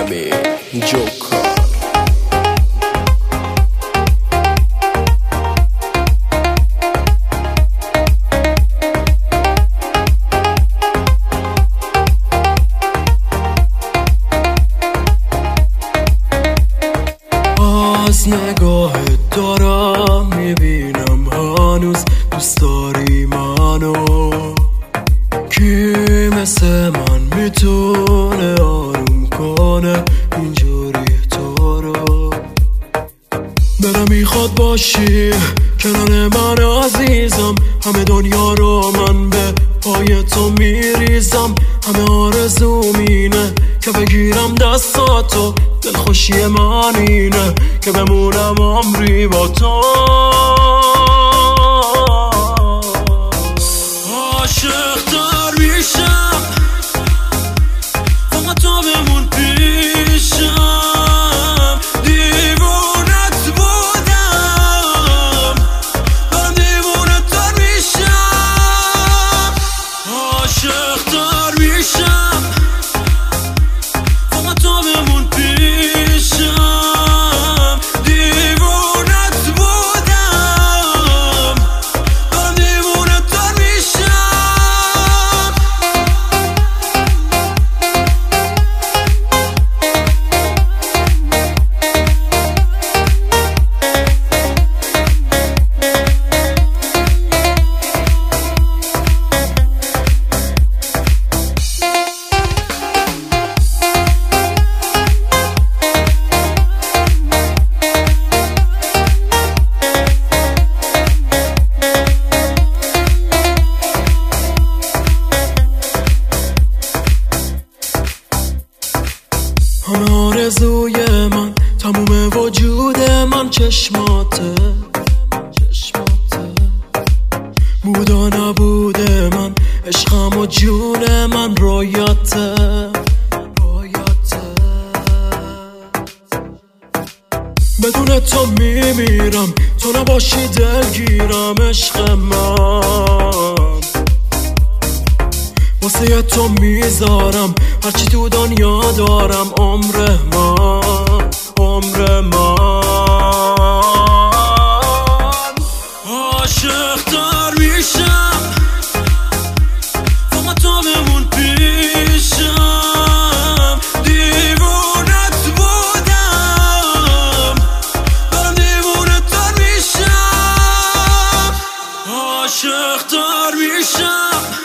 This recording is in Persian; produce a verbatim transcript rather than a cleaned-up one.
امین جوکر. از نگاهت دارم میبینم هنوز دوست داری منو. کی مثل من میتونه آروم کنه اینجوری تو رو؟ دلم میخواد باشی کنار من عزیزم، همه دنیا رو من به پای تو میریزم. همه آرزوم اینه که بگیرم دستاتو، دلخوشی من اینه که بمونم عمری با تو. عاشق تر میشم فقط تو بمون پیشم. دیوونت بودم دارم دیوونه تر میشم. عاشق تر میشم فقط تو بمون پیشم. دیوونت بودم دارم دیوونه تر میشم. همه آرزوی من تموم وجود من چشماته. بود و نبوده من عشقم و جون من رویاته. بدون تو میمیرم، تو نباشی دلگیرم عشق من. واسه تو میذارم هرچی تو دنیا دارم، عمر من عمر من. عاشق تر میشم فقط تو بمون پیشم. دیوونت بودم دارم دیوونه تر میشم. عاشق تر میشم